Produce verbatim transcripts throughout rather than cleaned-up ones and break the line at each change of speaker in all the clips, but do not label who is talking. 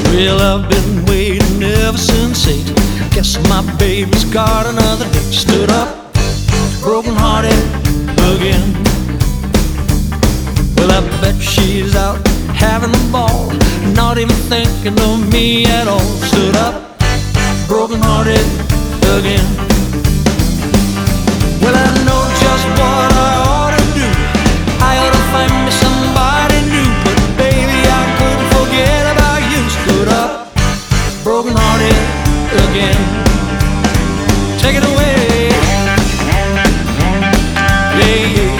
Well, I've been waiting ever since eight. Guess my baby's got another date. Stood up, broken hearted again. Well, I bet she's out having a ball, not even thinking of me at all. Stood up, broken hearted again. Well, I know just what I ought to do. I ought to find me somebody new, but baby, I couldn't forget about you. Stood up, broken hearted again. Take it away. Yeah, yeah.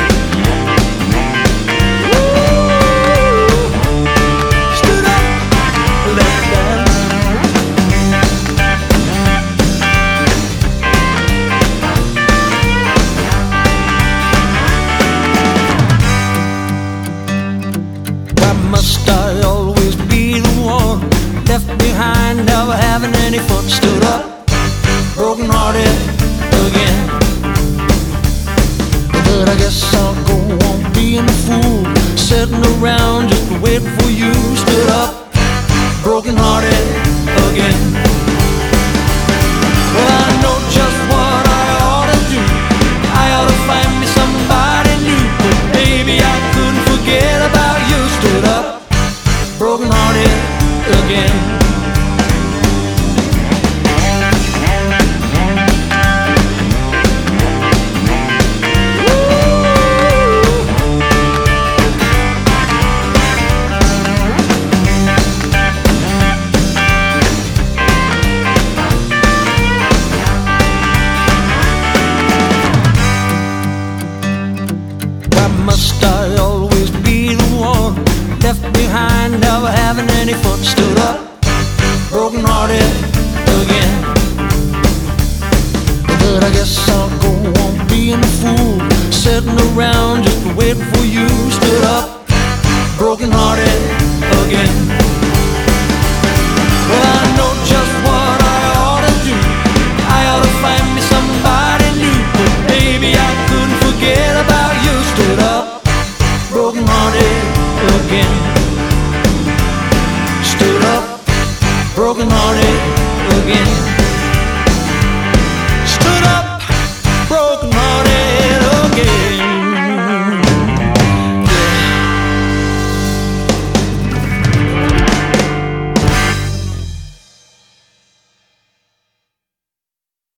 Must I always be the one left behind, never having any fun? Stood up, broken hearted again. But I guess I'll go on being a fool, sitting around just waiting for you. Stood up, broken hearted again. Well, I know just what I ought to do. I ought to find me somebody new, but baby, I couldn't forget about you. Stood up, broken hearted again. Why must I always be the one left behind, never having any fun? Stood up, broken hearted again. But I guess I'll go on being a fool, sitting around just waiting for you.